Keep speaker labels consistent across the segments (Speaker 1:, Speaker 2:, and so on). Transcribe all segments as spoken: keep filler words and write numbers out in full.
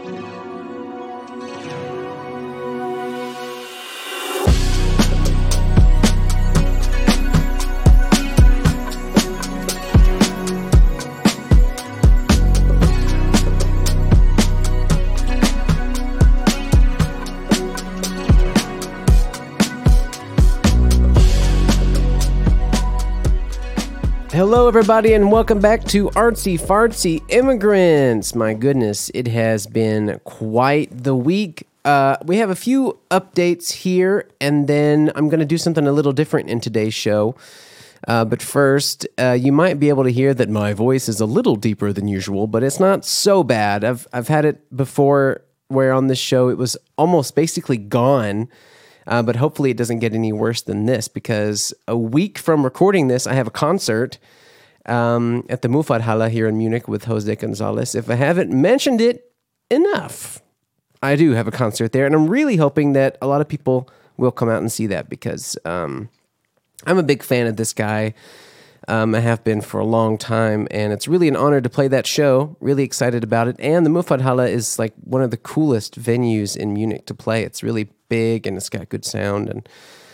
Speaker 1: Hello, everybody, and welcome back to Artsy Fartsy Immigrants. My goodness, it has been quite the week. Uh, we have a few updates here, and then I'm going to do something a little different in today's show. Uh, but first, uh, you might be able to hear that my voice is a little deeper than usual, but it's not so bad. I've I've had it before where on this show it was almost basically gone. Uh, but hopefully it doesn't get any worse than this, because a week from recording this, I have a concert um, at the Mufathala here in Munich with Jose Gonzalez. If I haven't mentioned it enough, I do have a concert there, and I'm really hoping that a lot of people will come out and see that, because um, I'm a big fan of this guy. Um, I have been for a long time, and it's really an honor to play that show. Really excited about it. And the Mufathala is like one of the coolest venues in Munich to play. It's really big, and it's got good sound. And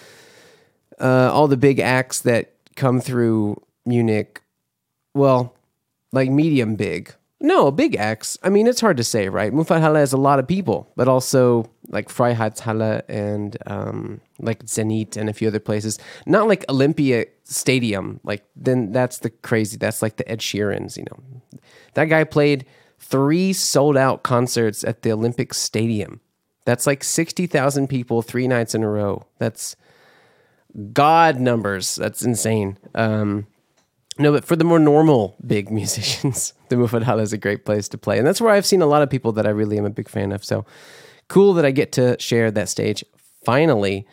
Speaker 1: uh, all the big acts that come through Munich, well, like medium big. No, big acts. I mean, it's hard to say, right? Mufathala has a lot of people, but also like Freiheitshalle and um, like Zenit and a few other places. Not like Olympia Stadium. Like, then that's the crazy. That's like the Ed Sheerans, you know. That guy played three sold-out concerts at the Olympic Stadium. That's like sixty thousand people three nights in a row. That's God numbers. That's insane. Um, no, but for the more normal big musicians, the Mufathala is a great place to play. And that's where I've seen a lot of people that I really am a big fan of. So cool that I get to share that stage finally.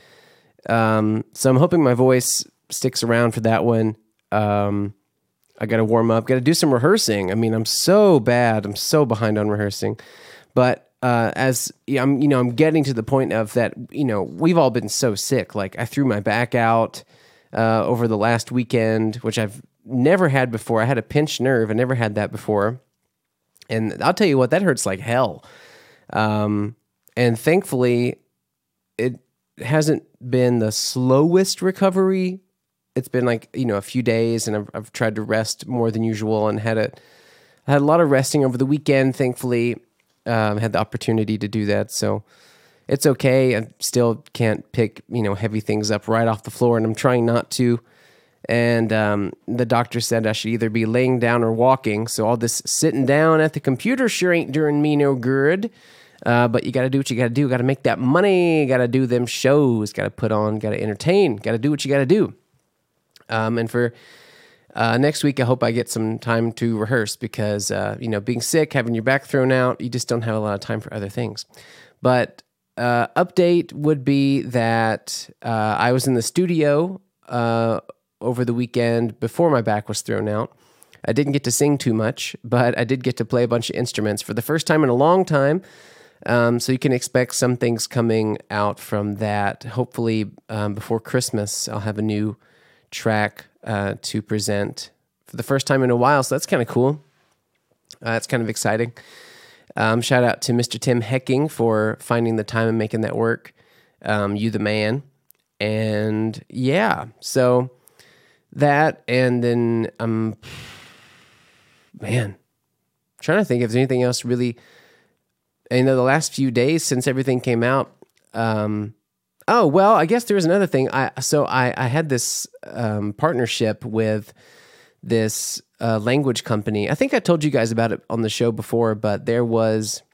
Speaker 1: Um, so I'm hoping my voice sticks around for that one. Um, I got to warm up, got to do some rehearsing. I mean, I'm so bad. I'm so behind on rehearsing. But uh, as I'm, you know, I'm getting to the point of that, you know, we've all been so sick. Like, I threw my back out uh, over the last weekend, which I've never had before. I had a pinched nerve. I never had that before. And I'll tell you what, that hurts like hell. Um, and thankfully, it hasn't been the slowest recovery. It's been like, you know, a few days, and I've, I've tried to rest more than usual, and had a, I had a lot of resting over the weekend, thankfully. Um, had the opportunity to do that, so it's okay. I still can't pick, you know, heavy things up right off the floor, and I'm trying not to. And um, the doctor said I should either be laying down or walking, so all this sitting down at the computer sure ain't doing me no good. Uh, but you got to do what you got to do. Got to make that money. Got to do them shows. Got to put on. Got to entertain. Got to do what you got to do. Um, and for uh, next week, I hope I get some time to rehearse, because uh, you know, being sick, having your back thrown out, you just don't have a lot of time for other things. But uh, update would be that uh, I was in the studio uh, over the weekend before my back was thrown out. I didn't get to sing too much, but I did get to play a bunch of instruments for the first time in a long time. Um, so you can expect some things coming out from that. Hopefully um, before Christmas, I'll have a new track uh, to present for the first time in a while. So that's kind of cool. Uh, it's kind of exciting. Um, shout out to Mister Tim Hecking for finding the time and making that work. Um, you the man. And yeah, so that, and then, um, man, I'm trying to think if there's anything else really. You know, the last few days since everything came out. Um, oh, well, I guess there was another thing. I So I, I had this um, partnership with this uh, language company. I think I told you guys about it on the show before, but there was,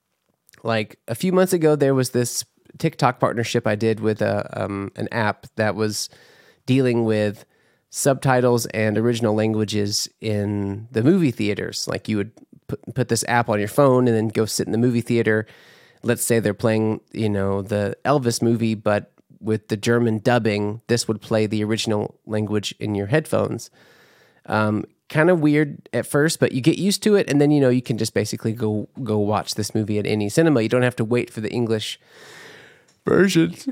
Speaker 1: like, a few months ago, there was this TikTok partnership I did with a, um, an app that was dealing with subtitles and original languages in the movie theaters. Like, you would put, put this app on your phone and then go sit in the movie theater. Let's say they're playing, you know, the Elvis movie, but with the German dubbing, this would play the original language in your headphones. Um, kind of weird at first, but you get used to it, and then, you know, you can just basically go go watch this movie at any cinema. You don't have to wait for the English versions.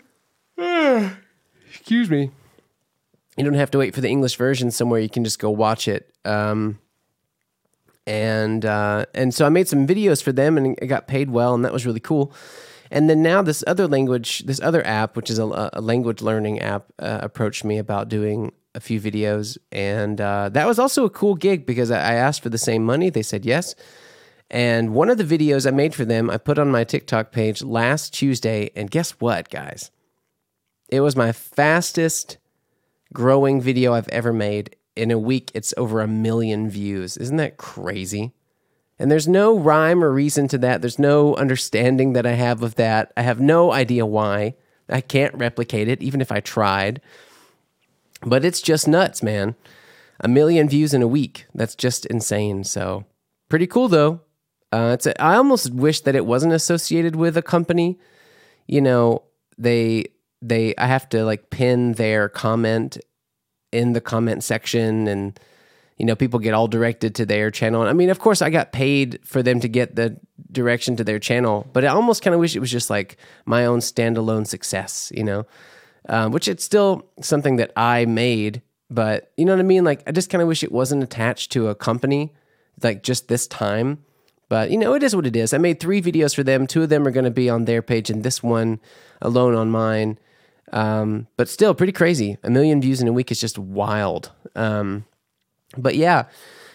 Speaker 1: Excuse me. You don't have to wait for the English version somewhere. You can just go watch it. Um, And uh, and so I made some videos for them, and I got paid well, and that was really cool. And then now this other language, this other app, which is a, a language learning app, uh, approached me about doing a few videos, and uh, that was also a cool gig because I, I asked for the same money. They said yes. And one of the videos I made for them, I put on my TikTok page last Tuesday, and guess what, guys? It was my fastest growing video I've ever made. In a week, it's over a million views. Isn't that crazy? And there's no rhyme or reason to that. There's no understanding that I have of that. I have no idea why. I can't replicate it, even if I tried. But it's just nuts, man. A million views in a week. That's just insane. So pretty cool, though. Uh, it's a, I almost wish that it wasn't associated with a company. You know, they they I have to like pin their comment in the comment section, and you know, people get all directed to their channel. I mean, of course, I got paid for them to get the direction to their channel, but I almost kind of wish it was just like my own standalone success, you know, um, which it's still something that I made, but you know what I mean? Like, I just kind of wish it wasn't attached to a company, like just this time. But you know, it is what it is. I made three videos for them. Two of them are going to be on their page, and this one alone on mine. Um, but still pretty crazy. A million views in a week is just wild. Um, but yeah,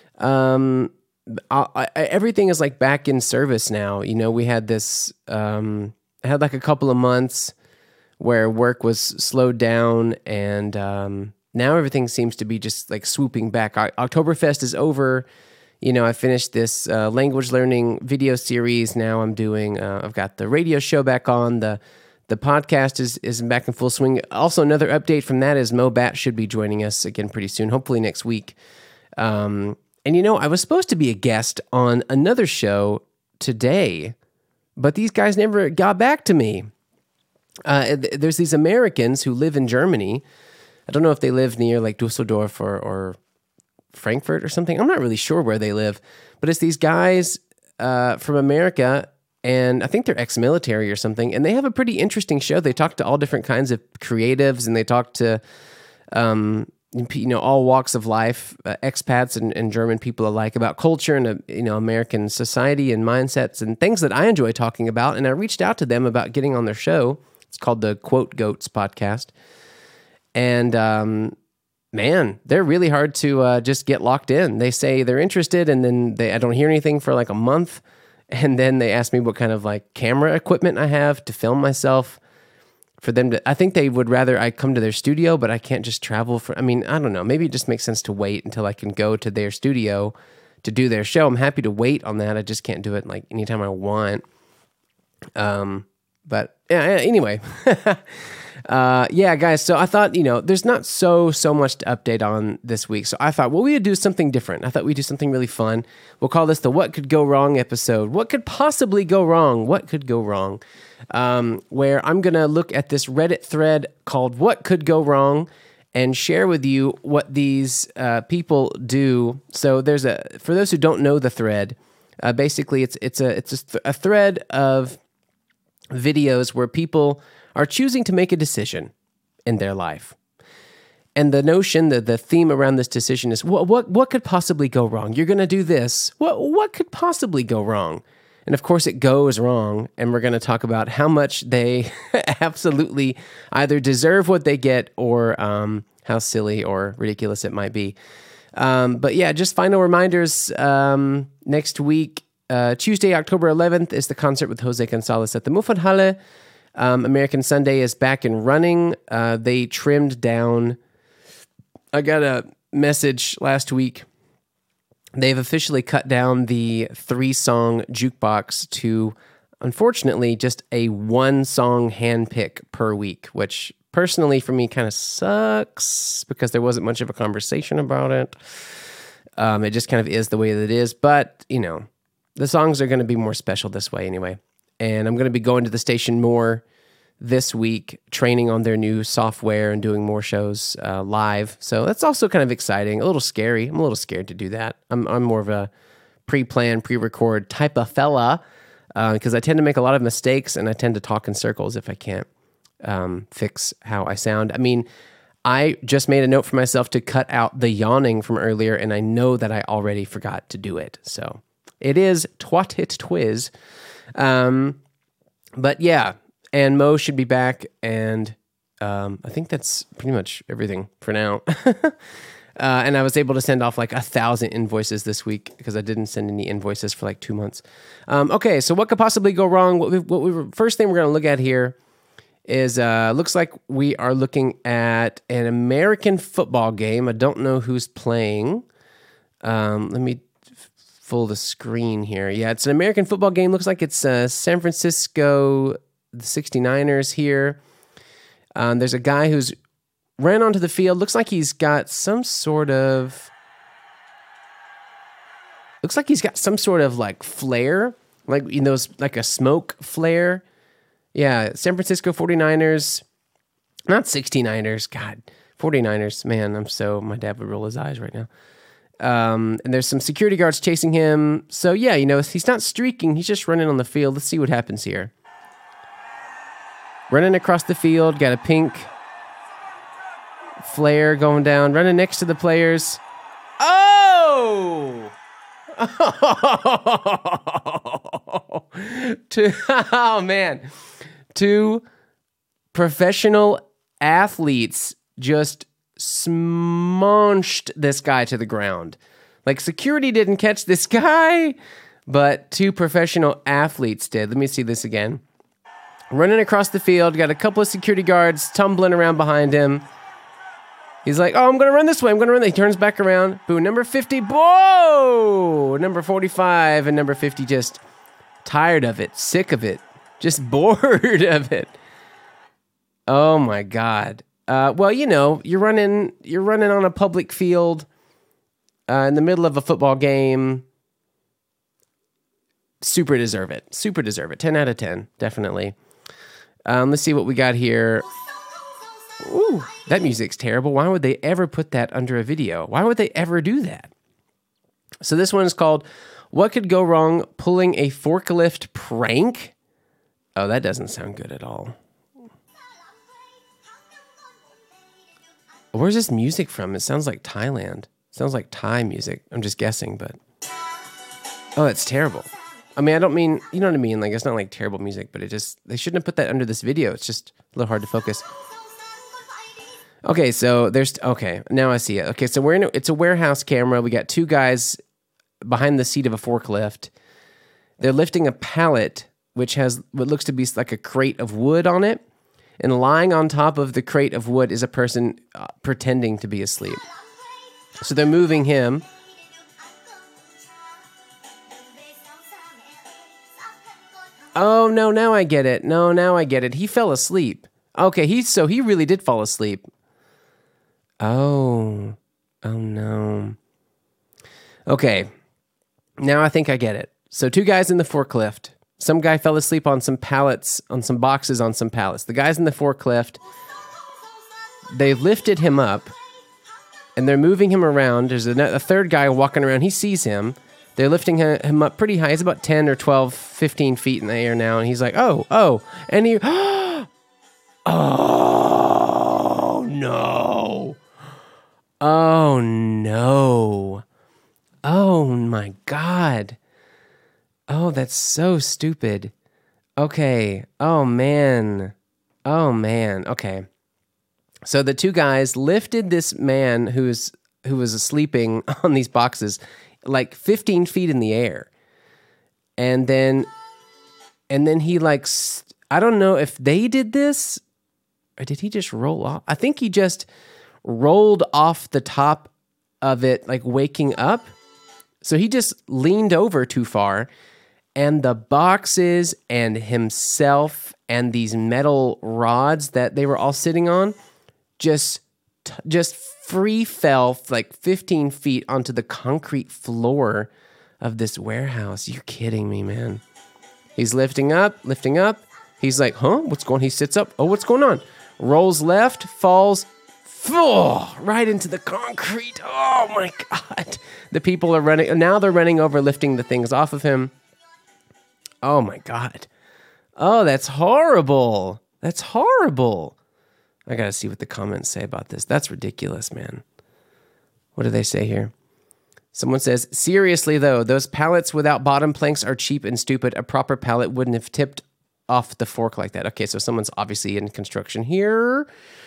Speaker 1: um, I, I, everything is like back in service now. You know, we had this, um, I had like a couple of months where work was slowed down, and, um, now everything seems to be just like swooping back. O- Oktoberfest is over. You know, I finished this, uh, language learning video series. Now I'm doing, uh, I've got the radio show back on. The, The podcast is is back in full swing. Also, another update from that is Mo Bat should be joining us again pretty soon, hopefully next week. Um, and, you know, I was supposed to be a guest on another show today, but these guys never got back to me. Uh, th- there's these Americans who live in Germany. I don't know if they live near, like, Dusseldorf or, or Frankfurt or something. I'm not really sure where they live, but it's these guys uh, from America, and I think they're ex-military or something, and they have a pretty interesting show. They talk to all different kinds of creatives, and they talk to, um, you know, all walks of life, uh, expats and, and German people alike, about culture and, uh, you know, American society and mindsets and things that I enjoy talking about. And I reached out to them about getting on their show. It's called the Quote Goats podcast. And, um, man, they're really hard to uh, just get locked in. They say they're interested, and then they I don't hear anything for like a month. And then they asked me what kind of like camera equipment I have to film myself for them to, I think they would rather I come to their studio, but I can't just travel for, I mean, I don't know. Maybe it just makes sense to wait until I can go to their studio to do their show. I'm happy to wait on that. I just can't do it like anytime I want. Um, but yeah, anyway, Uh, yeah, guys. So I thought, you know, there's not so, so much to update on this week. So I thought, well, we would do something different. I thought we'd do something really fun. We'll call this the What Could Go Wrong episode. What could possibly go wrong? What could go wrong? Um, where I'm going to look at this Reddit thread called What Could Go Wrong and share with you what these, uh, people do. So there's a, for those who don't know the thread, uh, basically it's, it's a, it's a, th- a thread of videos where people are choosing to make a decision in their life. And the notion, that the theme around this decision is, what what what could possibly go wrong? You're going to do this. What what could possibly go wrong? And of course it goes wrong, and we're going to talk about how much they absolutely either deserve what they get, or um, how silly or ridiculous it might be. Um, but yeah, just final reminders. Um, next week, uh, Tuesday, October eleventh, is the concert with Jose Gonzalez at the Muffethalle. Um, American Sunday is back and running. Uh, they trimmed down. I got a message last week. They've officially cut down the three-song jukebox to, unfortunately, just a one-song handpick per week, which personally for me kind of sucks because there wasn't much of a conversation about it. Um, it just kind of is the way that it is. But, you know, the songs are going to be more special this way anyway. And I'm going to be going to the station more this week, training on their new software and doing more shows uh, live. So that's also kind of exciting, a little scary. I'm a little scared to do that. I'm I'm more of a pre-plan, pre-record type of fella because uh, I tend to make a lot of mistakes, and I tend to talk in circles if I can't um, fix how I sound. I mean, I just made a note for myself to cut out the yawning from earlier, and I know that I already forgot to do it. So it is twat it twiz. Um, but yeah, and Mo should be back, and um, I think that's pretty much everything for now. uh, and I was able to send off like a thousand invoices this week because I didn't send any invoices for like two months. Um, okay, so what could possibly go wrong? What we, what we were, first thing we're going to look at here is uh, looks like we are looking at an American football game. I don't know who's playing. Um, let me f- full the screen here. Yeah, it's an American football game. Looks like it's uh, San Francisco, the sixty-niners here. Um, there's a guy who's ran onto the field. Looks like he's got some sort of... Looks like he's got some sort of like flare, like you know, like a smoke flare. Yeah, San Francisco forty-niners, not sixty-niners, God, forty-niners, man, I'm so, my dad would roll his eyes right now. Um, and there's some security guards chasing him. So yeah, you know, he's not streaking, he's just running on the field. Let's see what happens here. Running across the field, got a pink flare going down, running next to the players. Oh! to, oh, man. Two professional athletes just smunched this guy to the ground. Like, security didn't catch this guy, but two professional athletes did. Let me see this again. Running across the field, got a couple of security guards tumbling around behind him. He's like, oh, I'm going to run this way. I'm going to run. He turns back around. Boo, number fifty. Whoa! Number forty-five and number fifty just tired of it, sick of it, just bored of it. Oh, my God. Uh, well, you know, you're running, you're running on a public field uh, in the middle of a football game. Super deserve it. Super deserve it. ten out of ten, definitely. Um, let's see what we got here. Ooh, that music's terrible. Why would they ever put that under a video? Why would they ever do that? So this one is called What Could Go Wrong Pulling a Forklift Prank? Oh, that doesn't sound good at all. Where's this music from? It sounds like Thailand. It sounds like Thai music. I'm just guessing, but... Oh, that's terrible. I mean, I don't mean... You know what I mean? Like, it's not like terrible music, but it just... They shouldn't have put that under this video. It's just a little hard to focus. Okay, so there's... Okay, now I see it. Okay, so we're in... A, it's a warehouse camera. We got two guys behind the seat of a forklift. They're lifting a pallet, which has what looks to be like a crate of wood on it. And lying on top of the crate of wood is a person uh, pretending to be asleep. So they're moving him. Oh, no, now I get it. No, now I get it. He fell asleep. Okay, he so he really did fall asleep. Oh. Oh, no. Okay. Now I think I get it. So two guys in the forklift. Some guy fell asleep on some pallets, on some boxes on some pallets. The guy's in the forklift. They lifted him up, and they're moving him around. There's a, a third guy walking around. He sees him. They're lifting him up pretty high. He's about ten or twelve, fifteen feet in the air now, and he's like, oh, oh. And he... Oh, no. Oh, no. Oh, my God. Oh, that's so stupid. Okay. Oh, man. Oh, man. Okay. So the two guys lifted this man who's who was sleeping on these boxes like fifteen feet in the air. And then and then he like st- I don't know if they did this or did he just roll off? I think he just rolled off the top of it like waking up. So he just leaned over too far. And the boxes and himself and these metal rods that they were all sitting on just just free fell like fifteen feet onto the concrete floor of this warehouse. You're kidding me, man. He's lifting up, lifting up. He's like, huh? What's going on? He sits up. Oh, what's going on? Rolls left, falls oh, right into the concrete. Oh, my God. The people are running. Now they're running over, lifting the things off of him. Oh, my God. Oh, that's horrible. That's horrible. I got to see what the comments say about this. That's ridiculous, man. What do they say here? Someone says, seriously, though, those pallets without bottom planks are cheap and stupid. A proper pallet wouldn't have tipped off the fork like that. Okay, so someone's obviously in construction here.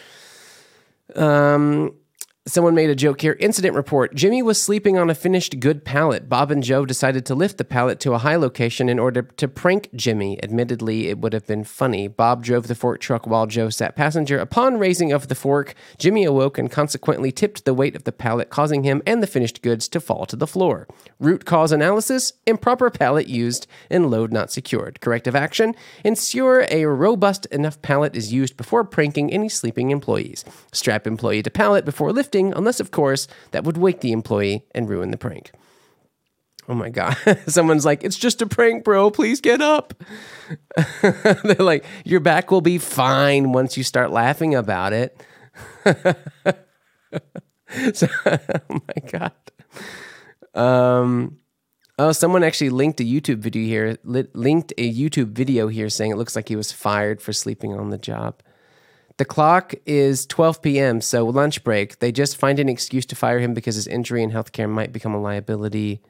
Speaker 1: Um... Someone made a joke here. Incident report. Jimmy was sleeping on a finished good pallet. Bob and Joe decided to lift the pallet to a high location in order to prank Jimmy. Admittedly, it would have been funny. Bob drove the fork truck while Joe sat passenger. Upon raising of the fork, Jimmy awoke and consequently tipped the weight of the pallet, causing him and the finished goods to fall to the floor. Root cause analysis. Improper pallet used and load not secured. Corrective action. Ensure a robust enough pallet is used before pranking any sleeping employees. Strap employee to pallet before lifting, unless, of course, that would wake the employee and ruin the prank. Oh my God. Someone's like, it's just a prank, bro. Please get up. They're like, your back will be fine once you start laughing about it. So, oh my God. Um, oh, someone actually linked a YouTube video here, li- linked a YouTube video here saying it looks like he was fired for sleeping on the job. The clock is twelve p.m., so lunch break. They just find an excuse to fire him because his injury and healthcare might become a liability.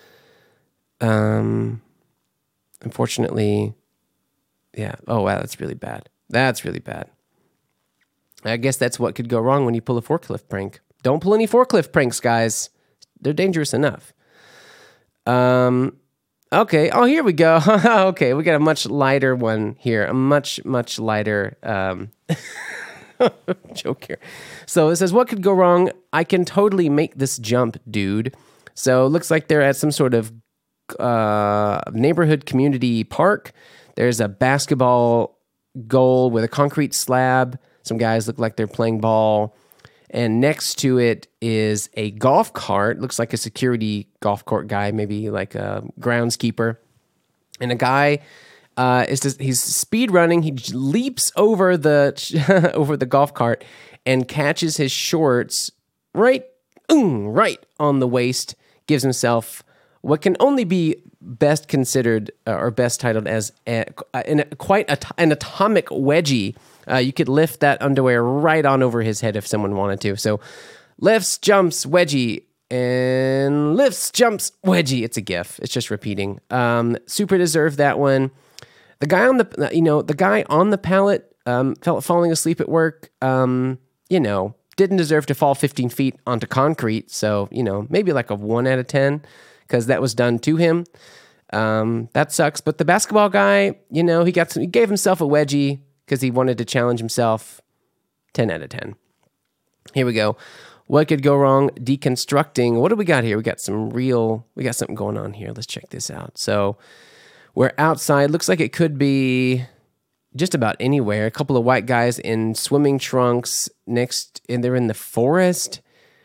Speaker 1: Um, unfortunately, yeah. Oh, wow, that's really bad. That's really bad. I guess that's what could go wrong when you pull a forklift prank. Don't pull any forklift pranks, guys. They're dangerous enough. Um... Okay. Oh, here we go. Okay, we got a much lighter one here. A much, much lighter um, joke here. So it says, what could go wrong? I can totally make this jump, dude. So it looks like they're at some sort of uh, neighborhood community park. There's a basketball goal with a concrete slab. Some guys look like they're playing ball. And next to it is a golf cart. Looks like a security golf court guy, maybe like a groundskeeper. And a guy uh, is just, he's speed running. He leaps over the over the golf cart and catches his shorts right, mm, right on the waist. Gives himself what can only be best considered uh, or best titled as a, a, quite a, an atomic wedgie. Uh, you could lift that underwear right on over his head if someone wanted to. So lifts, jumps, wedgie, and lifts, jumps, wedgie. It's a GIF. It's just repeating. Um, super deserved that one. The guy on the, you know, the guy on the pallet um, felt falling asleep at work. Um, you know, didn't deserve to fall fifteen feet onto concrete. So, you know, maybe like a one out of ten because that was done to him. Um, that sucks. But the basketball guy, you know, he got some, he gave himself a wedgie because he wanted to challenge himself. ten out of ten. Here we go. What could go wrong? Deconstructing. What do we got here? We got some real, we got something going on here. Let's check this out. So we're outside. Looks like it could be just about anywhere. A couple of white guys in swimming trunks next, and they're in the forest.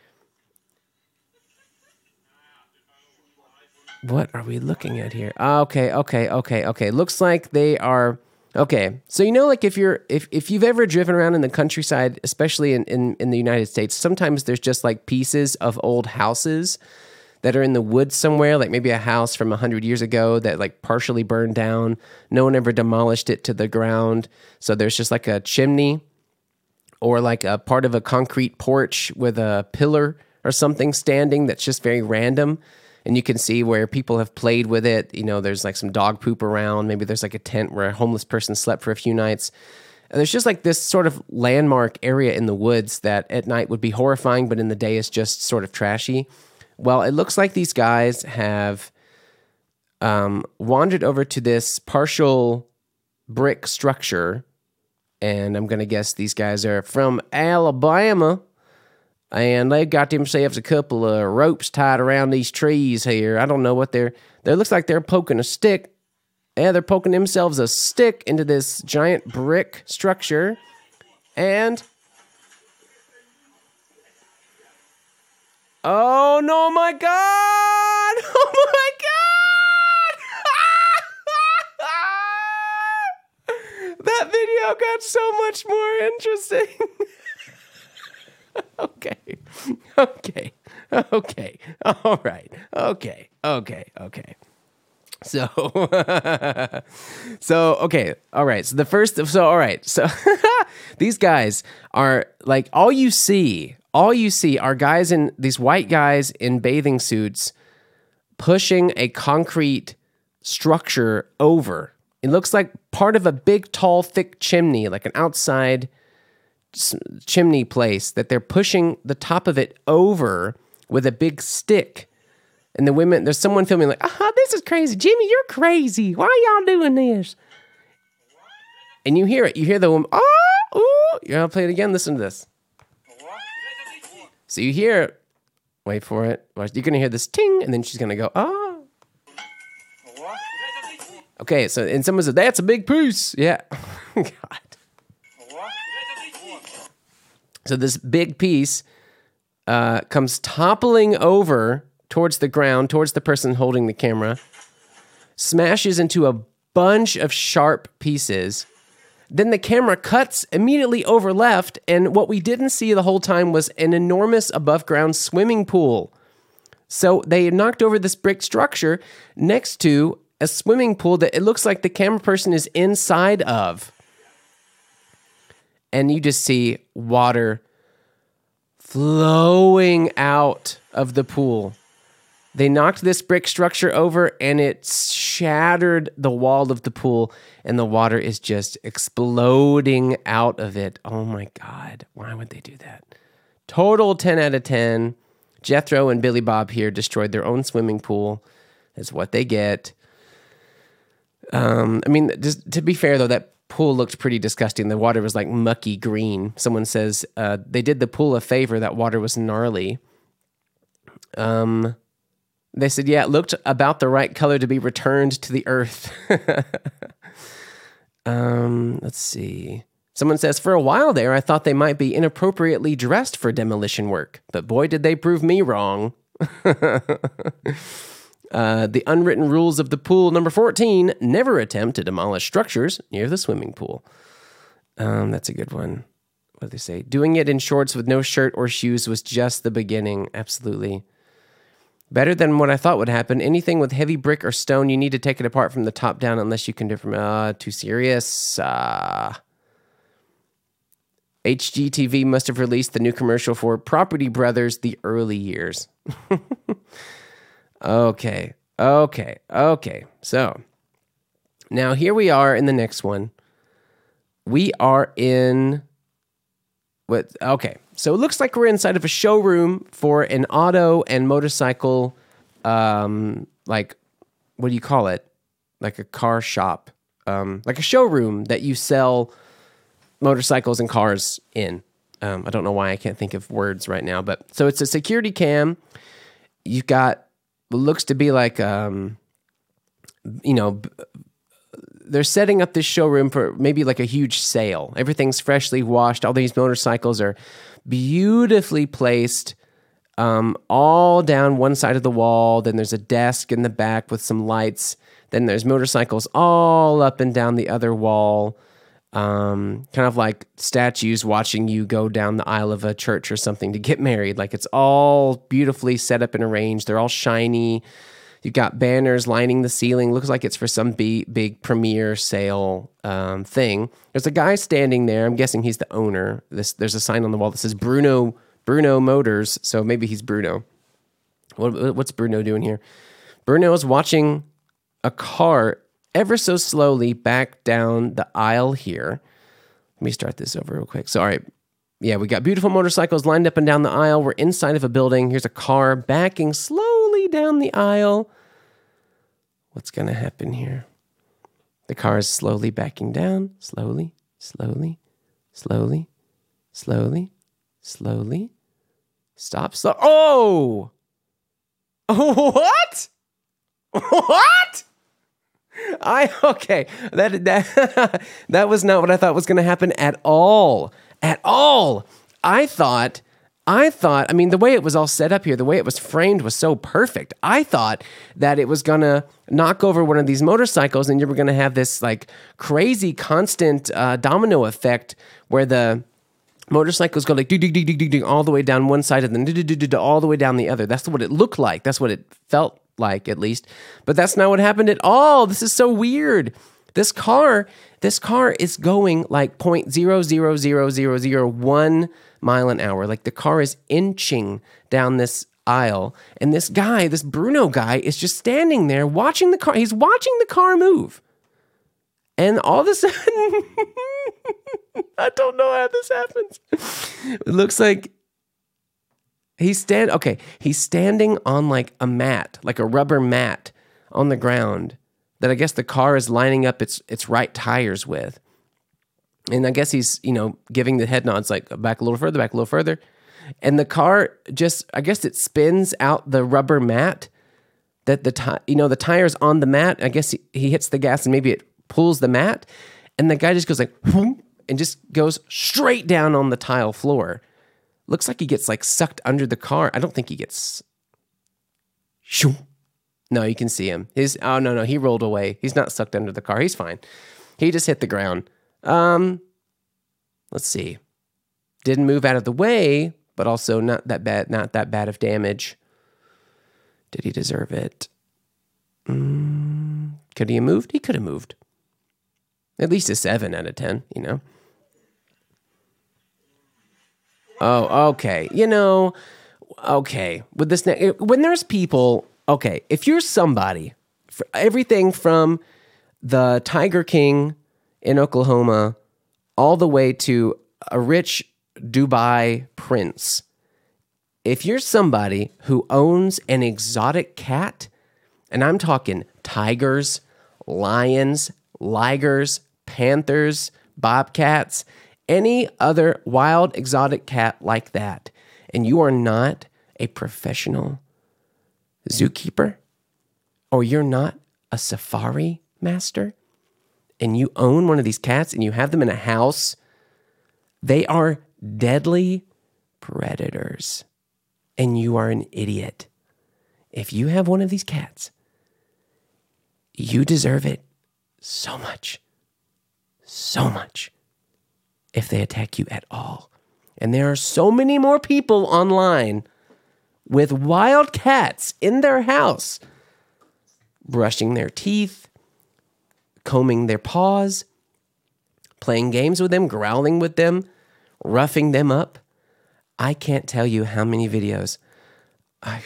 Speaker 1: What are we looking at here? Okay, okay, okay, okay. Looks like they are... Okay, so you know, like if you're if, if you've ever driven around in the countryside, especially in, in, in the United States, sometimes there's just like pieces of old houses that are in the woods somewhere, like maybe a house from a hundred years ago that like partially burned down. No one ever demolished it to the ground, so there's just like a chimney or like a part of a concrete porch with a pillar or something standing that's just very random. And you can see where people have played with it. You know, there's like some dog poop around. Maybe there's like a tent where a homeless person slept for a few nights. And there's just like this sort of landmark area in the woods that at night would be horrifying, but in the day is just sort of trashy. Well, it looks like these guys have um, wandered over to this partial brick structure. And I'm going to guess these guys are from Alabama. And they got themselves a couple of ropes tied around these trees here. I don't know what they're... They looks like they're poking a stick. Yeah, they're poking themselves a stick into this giant brick structure. And... Oh, no, my God! Oh, my God! That video got so much more interesting. Okay, okay, okay, all right, okay, okay, okay. So, so, okay, all right. So the first, so, all right. So These guys are like, all you see, all you see are guys in these white guys in bathing suits pushing a concrete structure over. It looks like part of a big, tall, thick chimney, like an outside chimney place that they're pushing the top of it over with a big stick. And the women, there's someone filming like, ah, this is crazy. Jimmy, you're crazy. Why are y'all doing this? And you hear it. You hear the woman, oh, ooh. You're going to play it again. Listen to this. So you hear, wait for it. You're going to hear this ting, and then she's going to go, oh. Okay, so, and someone said, that's a big piece. Yeah. God. So this big piece uh, comes toppling over towards the ground, towards the person holding the camera, smashes into a bunch of sharp pieces. Then the camera cuts immediately over left, and what we didn't see the whole time was an enormous above-ground swimming pool. So they knocked over this brick structure next to a swimming pool that it looks like the camera person is inside of. And you just see water flowing out of the pool. They knocked this brick structure over and it shattered the wall of the pool, and the water is just exploding out of it. Oh my God, why would they do that? Total ten out of ten. Jethro and Billy Bob here destroyed their own swimming pool. That's what they get. Um, I mean, just to be fair though, that pool looked pretty disgusting. The water was like mucky green. Someone says uh, they did the pool a favor. That water was gnarly. Um, they said, yeah, it looked about the right color to be returned to the earth. um, let's see. Someone says, for a while there, I thought they might be inappropriately dressed for demolition work, but boy, did they prove me wrong. Uh, the unwritten rules of the pool, number fourteen, never attempt to demolish structures near the swimming pool. Um, that's a good one. What do they say? Doing it in shorts with no shirt or shoes was just the beginning. Absolutely. Better than what I thought would happen. Anything with heavy brick or stone, you need to take it apart from the top down unless you can do it from, uh, too serious. Uh, H G T V must have released the new commercial for Property Brothers, The Early Years. Okay, okay, okay. So now here we are in the next one. We are in what? Okay, so it looks like we're inside of a showroom for an auto and motorcycle, um, like what do you call it? Like a car shop, um, like a showroom that you sell motorcycles and cars in. Um, I don't know why I can't think of words right now, but so it's a security cam. You've got. Looks to be like, um, you know, they're setting up this showroom for maybe like a huge sale. Everything's freshly washed. All these motorcycles are beautifully placed um, all down one side of the wall. Then there's a desk in the back with some lights. Then there's motorcycles all up and down the other wall. Um, kind of like statues watching you go down the aisle of a church or something to get married. Like it's all beautifully set up and arranged. They're all shiny. You've got banners lining the ceiling. Looks like it's for some big, big premiere sale um, thing. There's a guy standing there. I'm guessing he's the owner. This, there's a sign on the wall that says Bruno Bruno Motors. So maybe he's Bruno. What, what's Bruno doing here? Bruno is watching a car ever so slowly back down the aisle here. Let me start this over real quick. So, all right. Yeah, we got beautiful motorcycles lined up and down the aisle. We're inside of a building. Here's a car backing slowly down the aisle. What's going to happen here? The car is slowly backing down. Slowly, slowly, slowly, slowly, slowly. Stop, slow. Oh! What? What? I okay that that that was not what I thought was going to happen at all. At all. I thought I thought I mean the way it was all set up here, the way it was framed was so perfect. I thought that it was going to knock over one of these motorcycles and you were going to have this like crazy constant uh, domino effect where the motorcycles go like ding ding ding ding ding all the way down one side and then all the way down the other. That's what it looked like. That's what it felt like, at least. But that's not what happened at all. This is so weird. This car, this car is going like point zero zero zero zero zero one mile an hour. Like the car is inching down this aisle. And this guy, this Bruno guy, is just standing there watching the car. He's watching the car move. And all of a sudden, I don't know how this happens. It looks like he's stand okay, he's standing on like a mat, like a rubber mat on the ground that I guess the car is lining up its its right tires with. And I guess he's, you know, giving the head nods like back a little further, back a little further. And the car just, I guess it spins out the rubber mat that the ti- you know, the tire's on the mat. I guess he, he hits the gas and maybe it pulls the mat. And the guy just goes like, whoom, and just goes straight down on the tile floor. Looks like he gets like sucked under the car. I don't think he gets... Shoo. No, you can see him. His oh no no he rolled away. He's not sucked under the car. He's fine. He just hit the ground. Um, let's see. Didn't move out of the way, but also not that bad. Not that bad of damage. Did he deserve it? Mm, could he have moved? He could have moved. At least a seven out of ten. You know. Oh, okay. You know. Okay. With this, when there's people. Okay, if you're somebody, for everything from the Tiger King in Oklahoma all the way to a rich Dubai prince, if you're somebody who owns an exotic cat, and I'm talking tigers, lions, ligers, panthers, bobcats, any other wild exotic cat like that, and you are not a professional zookeeper, or you're not a safari master, and you own one of these cats and you have them in a house, they are deadly predators, and you are an idiot. If you have one of these cats, you deserve it so much, so much, if they attack you at all. And there are so many more people online with wild cats in their house, brushing their teeth, combing their paws, playing games with them, growling with them, roughing them up. I can't tell you how many videos I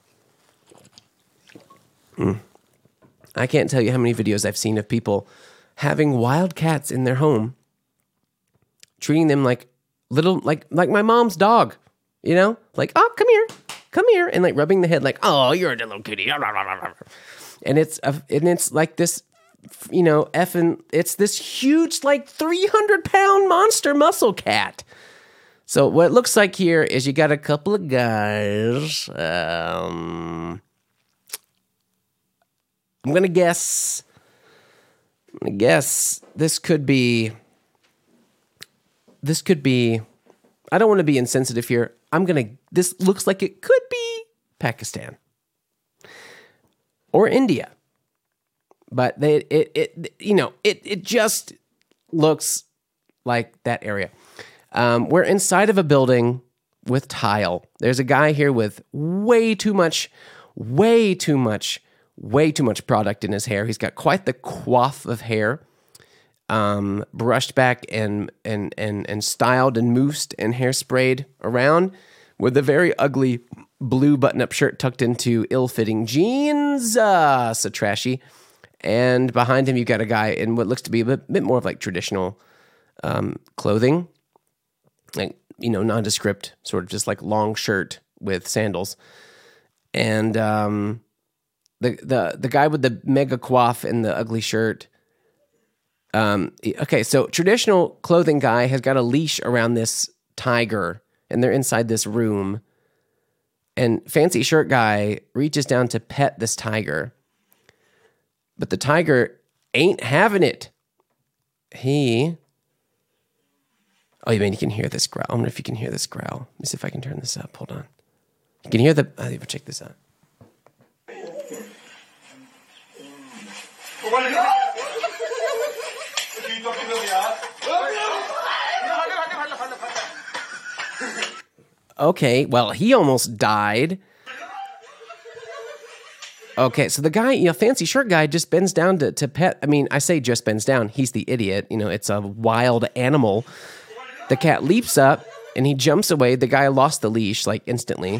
Speaker 1: mm, I can't tell you how many videos I've seen of people having wild cats in their home, treating them like little like like my mom's dog, you know? Like, "Oh, come here. Come here," and like rubbing the head like, "Oh, you're a little kitty." And it's a, and it's like this, you know, effing, it's this huge like three hundred pound monster muscle cat. So what it looks like here is you got a couple of guys. Um, I'm going to guess, I'm going to guess this could be, this could be, I don't want to be insensitive here. I'm going to, this looks like it could be Pakistan or India. But they, it, it, you know, it, it just looks like that area. Um, we're inside of a building with tile. There's a guy here with way too much, way too much, way too much product in his hair. He's got quite the coif of hair, um, brushed back and and and and styled and moosed and hairsprayed around, with a very ugly blue button-up shirt tucked into ill-fitting jeans. Uh, so trashy. And behind him, you've got a guy in what looks to be a bit, bit more of like traditional um, clothing, like, you know, nondescript, sort of just like long shirt with sandals. And um, the the the guy with the mega coif and the ugly shirt. Um, okay, so traditional clothing guy has got a leash around this tiger, and they're inside this room. And fancy shirt guy reaches down to pet this tiger. But the tiger ain't having it. He... Oh, you mean you can hear this growl? I wonder if you can hear this growl. Let me see if I can turn this up. Hold on. You can hear the... I'll even check this out. Okay, well, he almost died. Okay, so the guy, you know, fancy shirt guy just bends down to, to pet. I mean, I say just bends down. He's the idiot. You know, it's a wild animal. The cat leaps up and he jumps away. The guy lost the leash like instantly.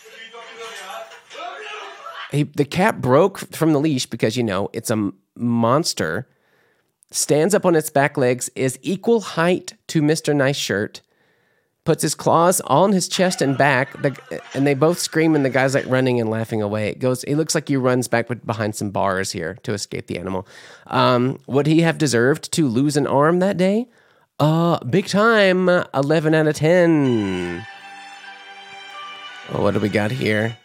Speaker 1: He, the cat broke from the leash because, you know, it's a monster. Stands up on its back legs, is equal height to Mister Nice Shirt. Puts his claws on his chest and back, the, and they both scream, and the guy's like running and laughing away. It goes. It looks like he runs back behind some bars here to escape the animal. Um, would he have deserved to lose an arm that day? Uh, big time. eleven out of ten. Well, what do we got here?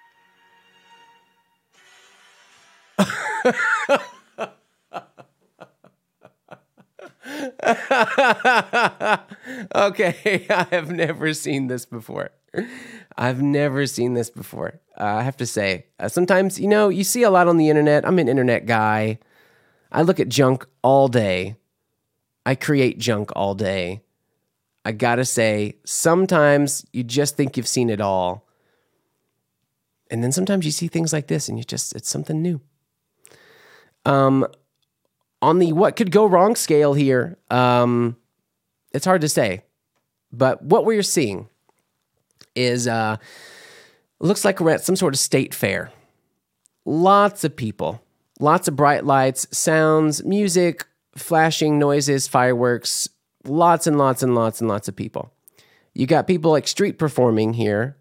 Speaker 1: Okay, I have never seen this before. I've never seen this before. Uh, I have to say, uh, sometimes, you know, you see a lot on the internet. I'm an internet guy. I look at junk all day. I create junk all day. I gotta say, sometimes you just think you've seen it all. And then sometimes you see things like this and you just, it's something new. Um, on the what could go wrong scale here, um, it's hard to say. But what we're seeing is, uh, looks like we're at some sort of state fair. Lots of people, lots of bright lights, sounds, music, flashing noises, fireworks, lots and lots and lots and lots of people. You got people like street performing here.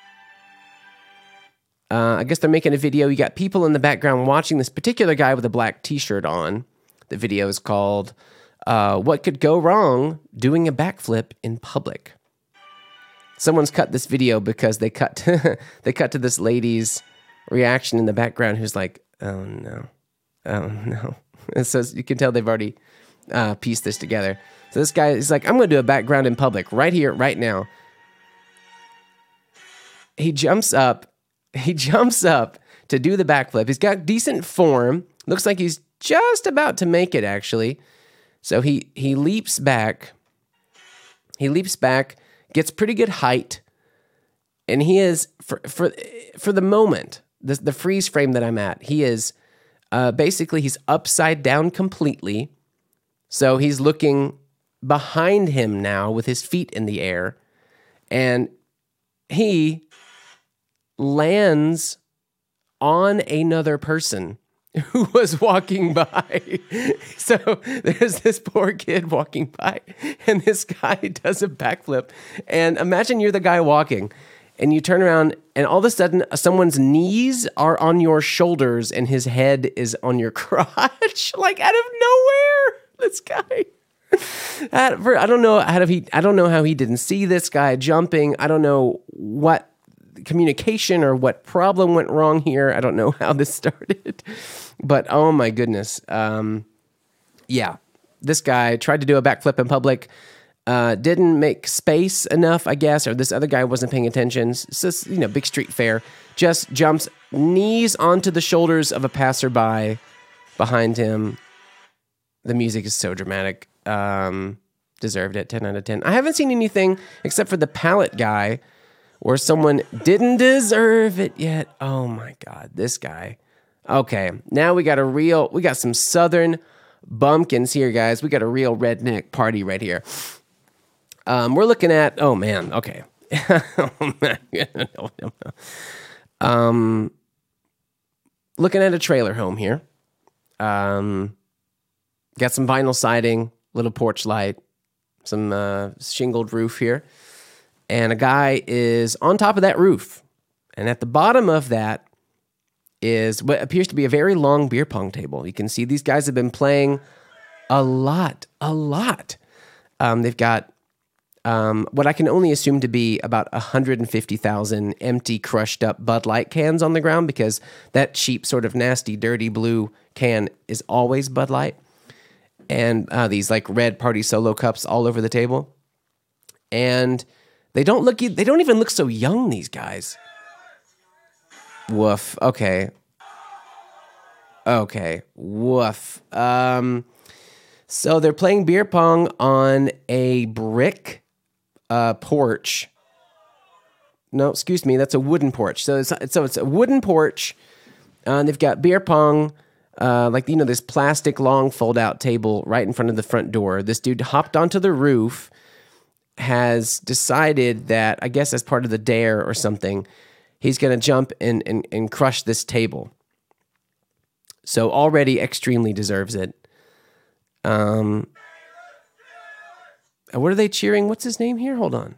Speaker 1: Uh, I guess they're making a video. You got people in the background watching this particular guy with a black t-shirt on. The video is called, uh, What Could Go Wrong Doing a Backflip in Public. Someone's cut this video because they cut to, they cut to this lady's reaction in the background who's like, oh no, oh no. And so you can tell they've already uh, pieced this together. So this guy is like, I'm going to do a background in public right here, right now. He jumps up. He jumps up to do the backflip. He's got decent form. Looks like he's just about to make it, actually. So he he leaps back. He leaps back, gets pretty good height, and he is, for for, for the moment, the, the freeze frame that I'm at, he is, uh, basically, he's upside down completely. So he's looking behind him now with his feet in the air, and he lands on another person who was walking by. So there's this poor kid walking by, and this guy does a backflip. And imagine you're the guy walking, and you turn around, and all of a sudden, someone's knees are on your shoulders, and his head is on your crotch, like out of nowhere. This guy. I don't know how he. I don't know how he didn't see this guy jumping. I don't know what communication or what problem went wrong here. I don't know how this started, but oh my goodness. Um, yeah, this guy tried to do a backflip in public, uh, didn't make space enough, I guess, or this other guy wasn't paying attention. It's just, you know, big street fair, just jumps knees onto the shoulders of a passerby behind him. The music is so dramatic. Um, deserved it. ten out of ten. I haven't seen anything except for the pallet guy or someone didn't deserve it yet. Oh my God, this guy. Okay, now we got a real, we got some Southern bumpkins here, guys. We got a real redneck party right here. Um, we're looking at, oh man, okay. oh, man. um, looking at a trailer home here. Um, got some vinyl siding, little porch light, some uh, shingled roof here. And a guy is on top of that roof. And at the bottom of that is what appears to be a very long beer pong table. You can see these guys have been playing a lot, a lot. Um, they've got um, what I can only assume to be about one hundred fifty thousand empty, crushed up Bud Light cans on the ground, because that cheap, sort of nasty, dirty blue can is always Bud Light. And uh, these like red Party Solo cups all over the table. And They don't look, they don't even look so young, these guys. Woof. Okay. Okay. Woof. Um, so they're playing beer pong on a brick uh, porch. No, excuse me, that's a wooden porch. So it's, so it's a wooden porch Uh, and they've got beer pong, uh, like, you know, this plastic long fold-out table right in front of the front door. This dude hopped onto the roof, has decided that, I guess as part of the dare or something, he's going to jump and, and, and crush this table. So already extremely deserves it. Um, what are they cheering? What's his name here? Hold on.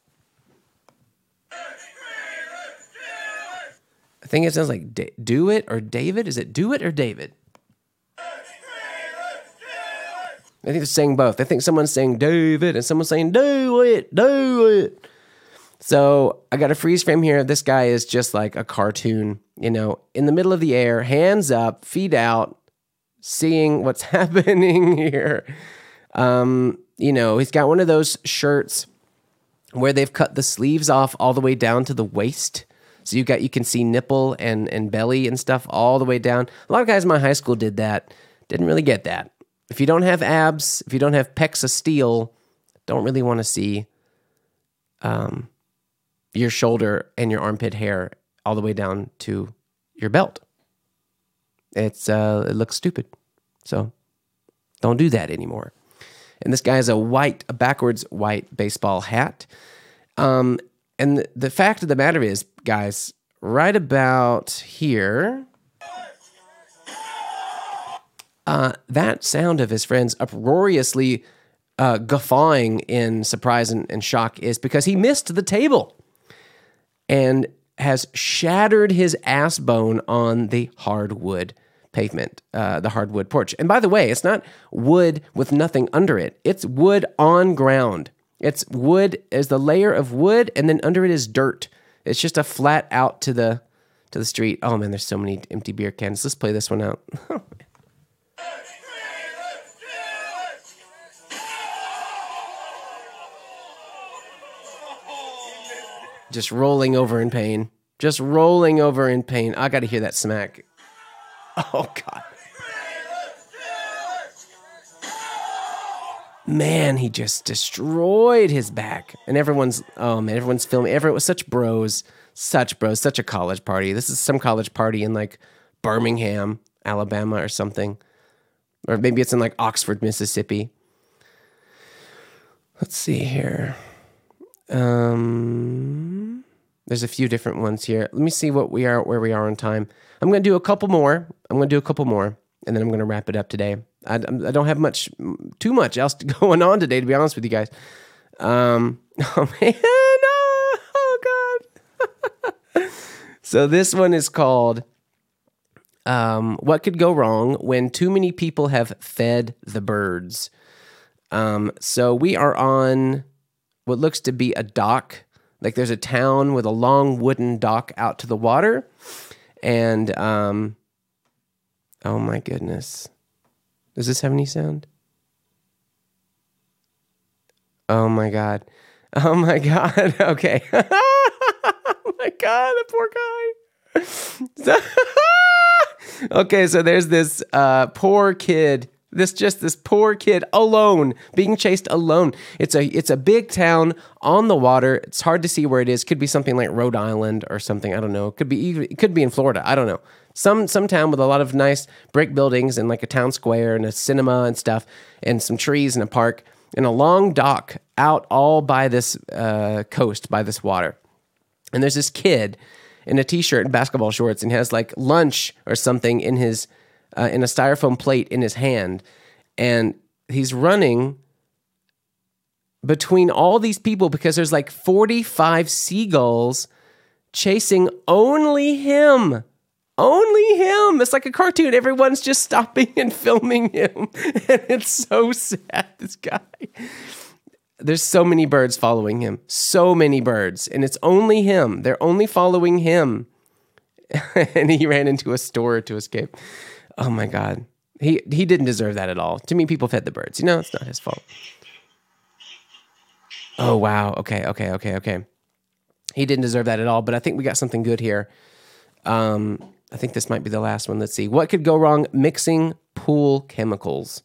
Speaker 1: I think it sounds like da- Do It or David. Is it Do It or David? I think they're saying both. I think someone's saying David and someone's saying do it, do it. So I got a freeze frame here. This guy is just like a cartoon, you know, in the middle of the air, hands up, feet out, seeing what's happening here. Um, you know, he's got one of those shirts where they've cut the sleeves off all the way down to the waist. So you got you can see nipple and, and belly and stuff all the way down. A lot of guys in my high school did that. Didn't really get that. If you don't have abs, if you don't have pecs of steel, don't really want to see um, your shoulder and your armpit hair all the way down to your belt. It's uh, it looks stupid. So don't do that anymore. And this guy has a white, a backwards white baseball hat. Um, and the, the fact of the matter is, guys, right about here, uh, that sound of his friends uproariously uh, guffawing in surprise and, and shock is because he missed the table and has shattered his ass bone on the hardwood pavement, uh, the hardwood porch. And by the way, it's not wood with nothing under it. It's wood on ground. It's wood as the layer of wood, and then under it is dirt. It's just a flat out to the to the street. Oh man, there's so many empty beer cans. Let's play this one out. Just rolling over in pain. Just rolling over in pain. I got to hear that smack. Oh, God. Man, he just destroyed his back. And everyone's, oh, man, everyone's filming. Everyone was such bros. Such bros. Such a college party. This is some college party in, like, Birmingham, Alabama or something. Or maybe it's in, like, Oxford, Mississippi. Let's see here. Um, there's a few different ones here. Let me see what we are, where we are on time. I'm going to do a couple more. I'm going to do a couple more, and then I'm going to wrap it up today. I, I don't have much, too much else going on today, to be honest with you guys. Um, oh man, oh, oh God. So this one is called, um, What Could Go Wrong When Too Many People Have Fed the Birds? Um, so we are on what looks to be a dock. Like there's a town with a long wooden dock out to the water. And, um, oh my goodness. Does this have any sound? Oh my God. Oh my God. Okay. Oh my God, the poor guy. Okay, so there's this uh, poor kid. This just this poor kid alone, being chased alone. It's a it's a big town on the water. It's hard to see where it is. Could be something like Rhode Island or something. I don't know. It could be even, it could be in Florida. I don't know. Some some town with a lot of nice brick buildings and like a town square and a cinema and stuff and some trees and a park and a long dock out all by this uh, coast, by this water. And there's this kid in a t-shirt and basketball shorts and has like lunch or something in his Uh, in a styrofoam plate in his hand, and he's running between all these people because there's like forty-five seagulls chasing only him. Only him. It's like a cartoon. Everyone's just stopping and filming him. And it's so sad, this guy. There's so many birds following him. So many birds. And it's only him. They're only following him. And he ran into a store to escape. Oh my God. He he didn't deserve that at all. Too many people fed the birds. You know, it's not his fault. Oh, wow. Okay, okay, okay, okay. He didn't deserve that at all, but I think we got something good here. Um, I think this might be the last one. Let's see. What could go wrong? Mixing pool chemicals.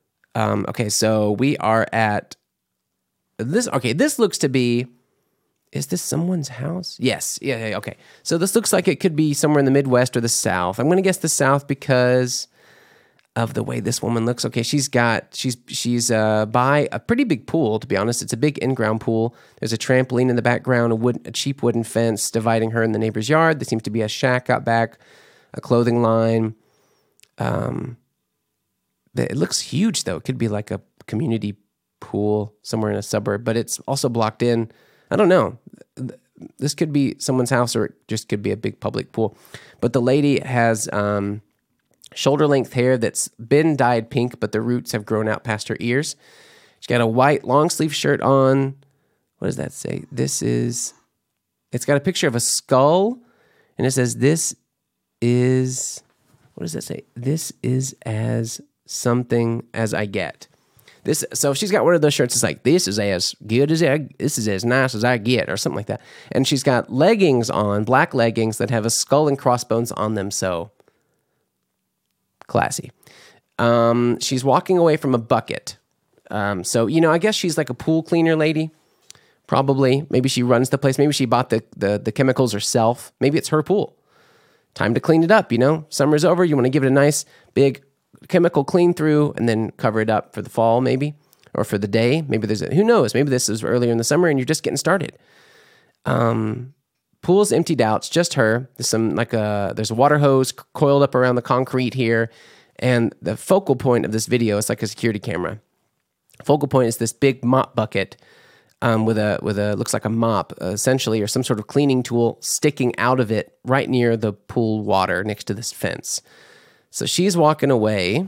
Speaker 1: Um, okay, so we are at this. Okay, this looks to be Is this someone's house? Yes. Yeah, yeah, okay. So this looks like it could be somewhere in the Midwest or the South. I'm going to guess the South because of the way this woman looks. Okay, she's got, she's she's uh, by a pretty big pool, to be honest. It's a big in-ground pool. There's a trampoline in the background, a, wood, a cheap wooden fence dividing her and the neighbor's yard. There seems to be a shack out back, a clothing line. Um, it looks huge, though. It could be like a community pool somewhere in a suburb, but it's also blocked in. I don't know. This could be someone's house or it just could be a big public pool. But the lady has um, shoulder-length hair that's been dyed pink, but the roots have grown out past her ears. She's got a white long-sleeve shirt on. What does that say? This is... It's got a picture of a skull, and it says, this is... What does that say? This is as something as I get. This, so she's got one of those shirts that's like, this is as good as I, this is as nice as I get, or something like that. And she's got leggings on, black leggings that have a skull and crossbones on them, so classy. Um, she's walking away from a bucket. Um, so, you know, I guess she's like a pool cleaner lady, probably. Maybe she runs the place. Maybe she bought the, the, the chemicals herself. Maybe it's her pool. Time to clean it up, you know? Summer's over. You want to give it a nice, big chemical clean through and then cover it up for the fall, maybe, or for the day. Maybe there's a, who knows? Maybe this is earlier in the summer and you're just getting started. Um, pool's emptied out. It's just her. There's some like a, there's a water hose coiled up around the concrete here. And the focal point of this video is like a security camera. Focal point is this big mop bucket um, with a, with a, looks like a mop uh, essentially, or some sort of cleaning tool sticking out of it right near the pool water next to this fence. So she's walking away,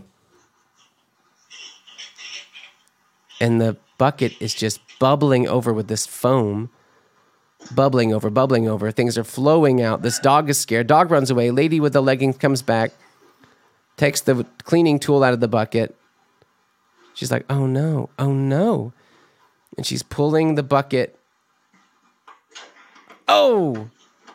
Speaker 1: and the bucket is just bubbling over with this foam, bubbling over, bubbling over. Things are flowing out. This dog is scared. Dog runs away. Lady with the leggings comes back, takes the cleaning tool out of the bucket. She's like, oh no, oh no. And she's pulling the bucket. Oh!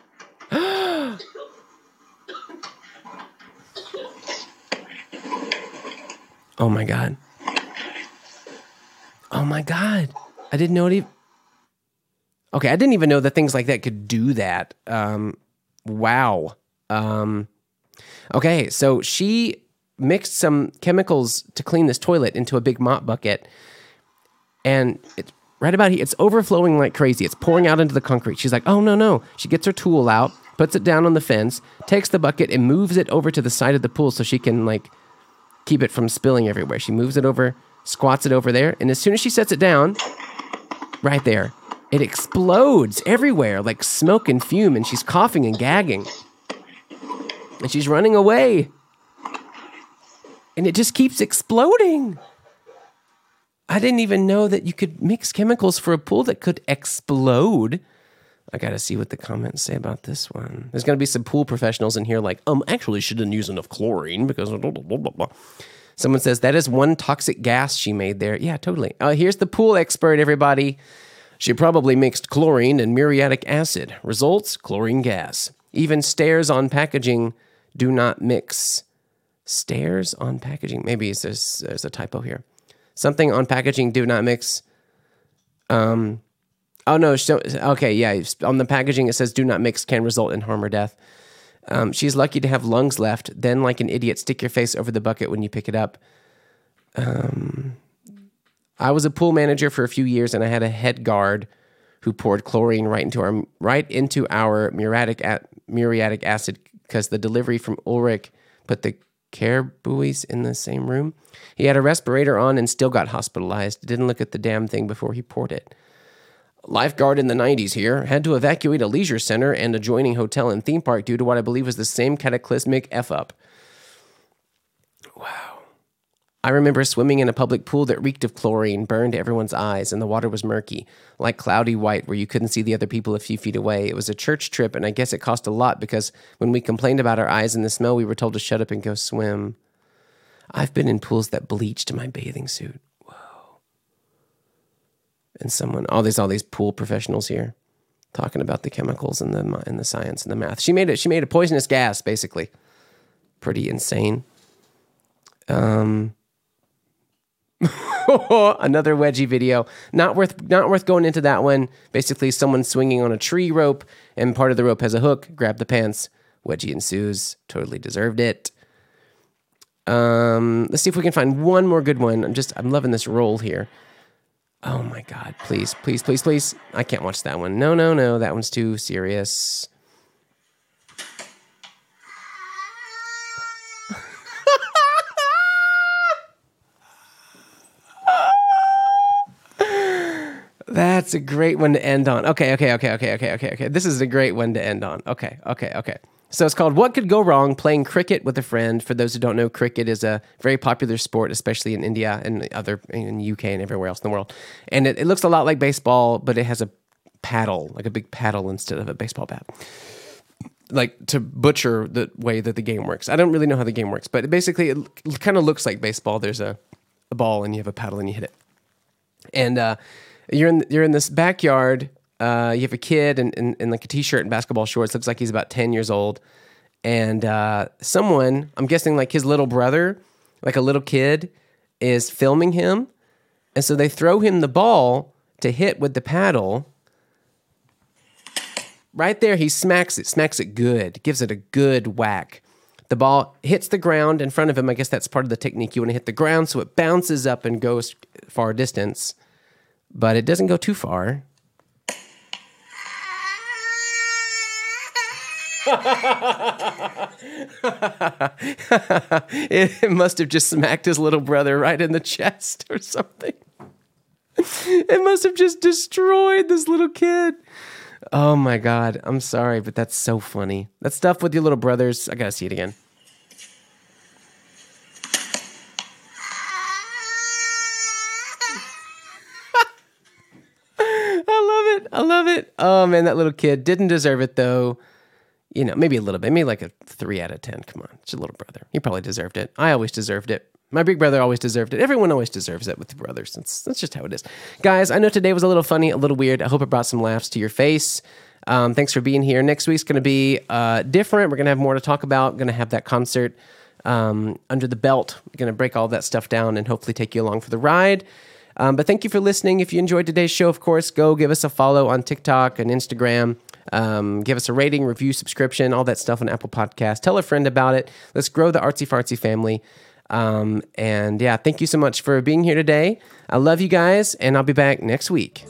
Speaker 1: Oh my God. Oh my God. I didn't know it even... Okay, I didn't even know that things like that could do that. Um, wow. Um, okay, so she mixed some chemicals to clean this toilet into a big mop bucket. And it, right about here, it's overflowing like crazy. It's pouring out into the concrete. She's like, oh, no, no. She gets her tool out, puts it down on the fence, takes the bucket and moves it over to the side of the pool so she can, like, keep it from spilling everywhere. She moves it over, squats it over there, and as soon as she sets it down, right there, it explodes everywhere like smoke and fume, and she's coughing and gagging. And she's running away. And it just keeps exploding. I didn't even know that you could mix chemicals for a pool that could explode. I got to see what the comments say about this one. There's going to be some pool professionals in here like, um, actually shouldn't use enough chlorine because blah, blah, blah, blah. Someone says, that is one toxic gas she made there. Yeah, totally. Uh, here's the pool expert, everybody. She probably mixed chlorine and muriatic acid. Results, chlorine gas. Even stairs on packaging do not mix. Stairs on packaging. Maybe there's, there's a typo here. Something on packaging do not mix. Um... Oh, no. So, okay, yeah. On the packaging, it says, do not mix, can result in harm or death. Um, she's lucky to have lungs left. Then, like an idiot, stick your face over the bucket when you pick it up. Um, I was a pool manager for a few years, and I had a head guard who poured chlorine right into our right into our muriatic, muriatic acid because the delivery from Ulrich put the care buoys in the same room. He had a respirator on and still got hospitalized. Didn't look at the damn thing before he poured it. Lifeguard in the nineties here, had to evacuate a leisure center and adjoining hotel and theme park due to what I believe was the same cataclysmic F-up. Wow. I remember swimming in a public pool that reeked of chlorine, burned everyone's eyes, and the water was murky, like cloudy white where you couldn't see the other people a few feet away. It was a church trip, and I guess it cost a lot because when we complained about our eyes and the smell, we were told to shut up and go swim. I've been in pools that bleached my bathing suit. And someone, all these, all these pool professionals here, talking about the chemicals and the and the science and the math. She made it. She made a poisonous gas, basically. Pretty insane. Um, Another wedgie video. Not worth not worth going into that one. Basically, someone swinging on a tree rope, and part of the rope has a hook. Grab the pants. Wedgie ensues. Totally deserved it. Um, let's see if we can find one more good one. I'm just I'm loving this roll here. Oh my God! Please, please, please, please! I can't watch that one. No, no, no. That one's too serious. That's a great one to end on. Okay, okay, okay, okay, okay, okay, okay. This is a great one to end on. Okay, okay, okay. So it's called What Could Go Wrong? Playing Cricket with a Friend. For those who don't know, cricket is a very popular sport, especially in India and other in the U K and everywhere else in the world. And it, it looks a lot like baseball, but it has a paddle, like a big paddle instead of a baseball bat. Like to butcher the way that the game works. I don't really know how the game works, but basically it, it kind of looks like baseball. There's a, a ball and you have a paddle and you hit it. And uh, you're in you're in this backyard. Uh, you have a kid in, in, in like a t-shirt and basketball shorts. Looks like he's about ten years old. And uh, someone, I'm guessing like his little brother, like a little kid, is filming him. And so they throw him the ball to hit with the paddle. Right there, he smacks it, smacks it good, gives it a good whack. The ball hits the ground in front of him. I guess that's part of the technique. You want to hit the ground so it bounces up and goes far distance. But it doesn't go too far. It must have just smacked his little brother right in the chest or something. It must have just destroyed this little kid. Oh my God. I'm sorry, but that's so funny. That stuff with your little brothers. I gotta see it again. I love it. I love it. Oh man, that little kid didn't deserve it though. You know, maybe a little bit, maybe like a three out of ten. Come on, it's your little brother. He probably deserved it. I always deserved it. My big brother always deserved it. Everyone always deserves it with the brothers. That's, that's just how it is. Guys, I know today was a little funny, a little weird. I hope it brought some laughs to your face. Um, thanks for being here. Next week's going to be uh, different. We're going to have more to talk about. Going to have that concert um, under the belt. We're going to break all that stuff down and hopefully take you along for the ride. Um, but thank you for listening. If you enjoyed today's show, of course, go give us a follow on TikTok and Instagram. Um, give us a rating, review, subscription, all that stuff on Apple Podcasts. Tell a friend about it. Let's grow the Artsy Fartsy family. Um, and yeah, thank you so much for being here today. I love you guys, and I'll be back next week.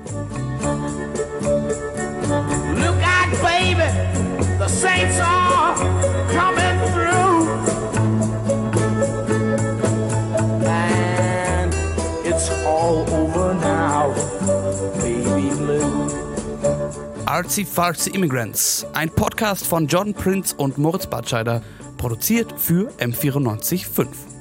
Speaker 2: Look out, baby, the saints are coming through, and it's all over now, baby blue.
Speaker 3: Artsy Fartsy Immigrants, ein Podcast von Jordan Prince und Moritz Batscheider, produziert für M vierundneunzig Komma fünf.